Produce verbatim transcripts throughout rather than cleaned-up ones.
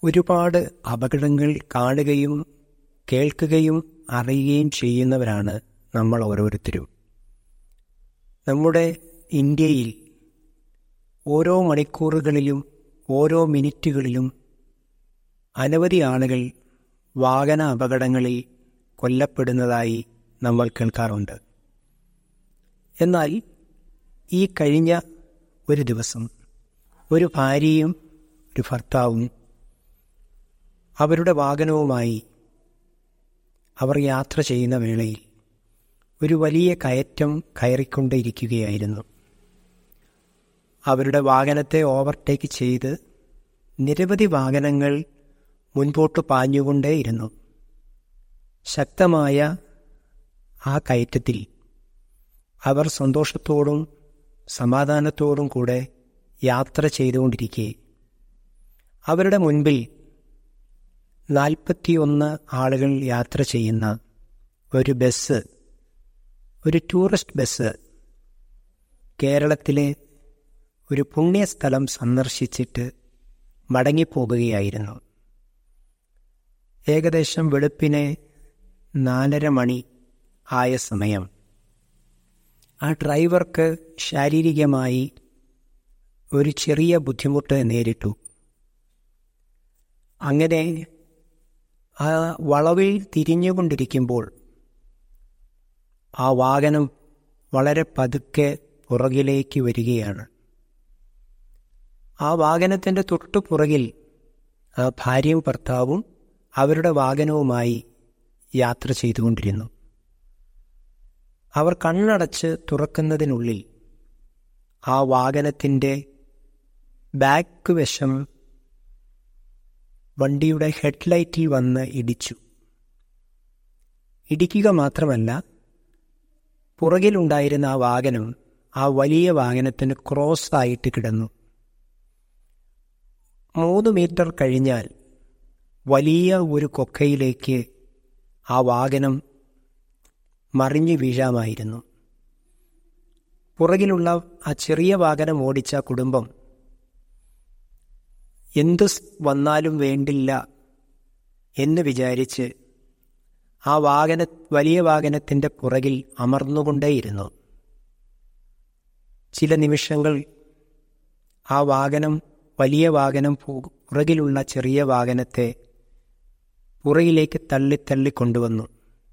ഒരുപാട് അപകടങ്ങൾ കാണുകയും കേൾക്കുകയും അറിയുകയും ചെയ്യുന്നവരാണ് നമ്മൾ ഓരോരുത്തരും. നമ്മുടെ ഇന്ത്യയിൽ ഓരോ മണിക്കൂറുകളിലും ഓരോ മിനിറ്റുകളിലും അനവധി ആളുകൾ വാഹന അപകടങ്ങളിൽ കൊല്ലപ്പെടുന്നതായി നമ്മൾ കേൾക്കാറുണ്ട്. എന്നാൽ ഈ കഴിഞ്ഞ ഒരു ദിവസം ഒരു ഭാര്യയും ഒരു ഭർത്താവും അവരുടെ വാഹനവുമായി അവർ യാത്ര ചെയ്യുന്ന വേളയിൽ ഒരു വലിയ കയറ്റം കയറിക്കൊണ്ടിരിക്കുകയായിരുന്നു. അവരുടെ വാഹനത്തെ ഓവർടേക്ക് ചെയ്ത് നിരവധി വാഹനങ്ങൾ മുൻപോട്ട് പാഞ്ഞുകൊണ്ടേയിരുന്നു. ശക്തമായ ആ കയറ്റത്തിൽ അവർ സന്തോഷത്തോടും സമാധാനത്തോടും കൂടെ യാത്ര ചെയ്തുകൊണ്ടിരിക്കെ അവരുടെ മുൻപിൽ നാൽപ്പത്തിയൊന്ന് ആളുകൾ യാത്ര ചെയ്യുന്ന ഒരു ബസ്, ഒരു ടൂറിസ്റ്റ് ബസ്, കേരളത്തിലെ ഒരു പുണ്യസ്ഥലം സന്ദർശിച്ചിട്ട് മടങ്ങിപ്പോകുകയായിരുന്നു. ഏകദേശം വെളുപ്പിനെ നാലര മണി ആയ സമയം ആ ഡ്രൈവർക്ക് ശാരീരികമായി ഒരു ചെറിയ ബുദ്ധിമുട്ട് നേരിട്ടു. അങ്ങനെ ആ വളവിൽ തിരിഞ്ഞുകൊണ്ടിരിക്കുമ്പോൾ ആ വാഹനം വളരെ പതുക്കെ പുറകിലേക്ക് വരികയാണ്. ആ വാഹനത്തിൻ്റെ തൊട്ടു പുറകിൽ ആ ഭാര്യയും ഭർത്താവും അവരുടെ വാഹനവുമായി യാത്ര ചെയ്തുകൊണ്ടിരുന്നു. അവർ കണ്ണടച്ച് തുറക്കുന്നതിനുള്ളിൽ ആ വാഹനത്തിൻ്റെ ബാക്ക് വശം വണ്ടിയുടെ ഹെഡ്ലൈറ്റിൽ വന്ന് ഇടിച്ചു. ഇടിക്കുക മാത്രമല്ല, പുറകിലുണ്ടായിരുന്ന ആ വാഹനം ആ വലിയ വാഹനത്തിന് ക്രോസ് ആയിട്ട് കിടന്നു. മൂന്ന് മീറ്റർ കഴിഞ്ഞാൽ വലിയ ഒരു കൊക്കയിലേക്ക് ആ വാഹനം മറിഞ്ഞു വീഴാമായിരുന്നു. പുറകിലുള്ള ആ ചെറിയ വാഹനം ഓടിച്ച കുടുംബം എന്തു വന്നാലും വേണ്ടില്ല എന്ന് വിചാരിച്ച് ആ വാഹന വലിയ വാഹനത്തിൻ്റെ പുറകിൽ അമർന്നുകൊണ്ടേയിരുന്നു. ചില നിമിഷങ്ങൾ ആ വാഹനം വലിയ വാഹനം പുറകിലുള്ള ചെറിയ വാഹനത്തെ പുറകിലേക്ക് തള്ളിത്തള്ളി കൊണ്ടുവന്നു.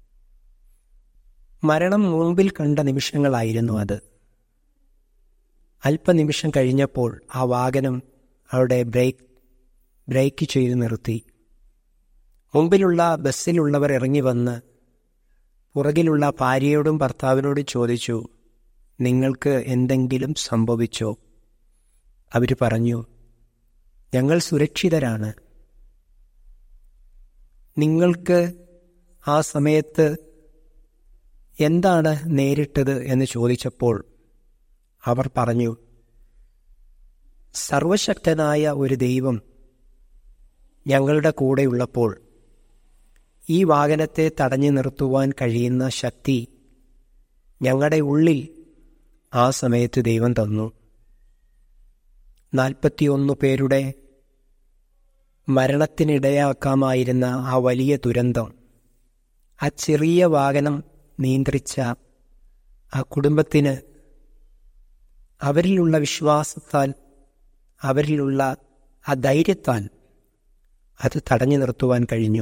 മരണം മുമ്പിൽ കണ്ട നിമിഷങ്ങളായിരുന്നു അത്. അല്പനിമിഷം കഴിഞ്ഞപ്പോൾ ആ വാഹനം അവിടെ ബ്രേക്ക് ബ്രേക്ക് ചെയ്ത് നിർത്തി. മുമ്പിലുള്ള ബസ്സിലുള്ളവർ ഇറങ്ങി വന്ന് പുറകിലുള്ള ഭാര്യയോടും ഭർത്താവിനോടും ചോദിച്ചു, നിങ്ങൾക്ക് എന്തെങ്കിലും സംഭവിച്ചോ? അവർ പറഞ്ഞു, ഞങ്ങൾ സുരക്ഷിതരാണ്. നിങ്ങൾക്ക് ആ സമയത്ത് എന്താണ് നേരിട്ടത് എന്ന് ചോദിച്ചപ്പോൾ അവർ പറഞ്ഞു, സർവശക്തനായ ഒരു ദൈവം ഞങ്ങളുടെ കൂടെയുള്ളപ്പോൾ ഈ വാഹനത്തെ തടഞ്ഞു നിർത്തുവാൻ കഴിയുന്ന ശക്തി ഞങ്ങളുടെ ഉള്ളിൽ ആ സമയത്ത് ദൈവം തന്നു. നാൽപ്പത്തിയൊന്ന് പേരുടെ മരണത്തിനിടയാക്കാമായിരുന്ന ആ വലിയ ദുരന്തം ആ ചെറിയ വാഹനം നിയന്ത്രിച്ച ആ കുടുംബത്തിന് അവരിലുള്ള വിശ്വാസത്താൽ, അവരിലുള്ള ആ ധൈര്യത്താൽ അത് തടഞ്ഞു നിർത്തുവാൻ കഴിഞ്ഞു.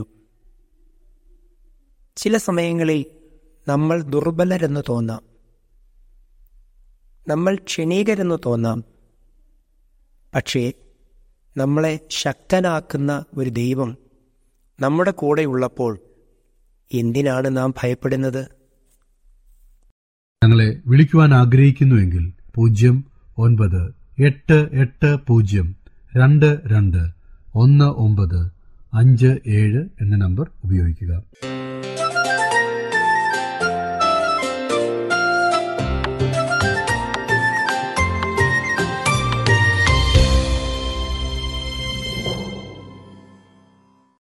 ചില സമയങ്ങളിൽ നമ്മൾ ദുർബലരെന്ന് തോന്നാം, നമ്മൾ ക്ഷണീകരെന്ന് തോന്നാം. പക്ഷേ നമ്മളെ ശക്തനാക്കുന്ന ഒരു ദൈവം നമ്മുടെ കൂടെയുള്ളപ്പോൾ എന്തിനാണ് നാം ഭയപ്പെടുന്നത്? ഞങ്ങളെ വിളിക്കുവാൻ ആഗ്രഹിക്കുന്നുവെങ്കിൽ പൂജ്യം ഒൻപത് എട്ട് എട്ട് പൂജ്യം രണ്ട് രണ്ട് ഒന്ന് ഒമ്പത് അഞ്ച് ഏഴ് എന്ന നമ്പർ ഉപയോഗിക്കുക.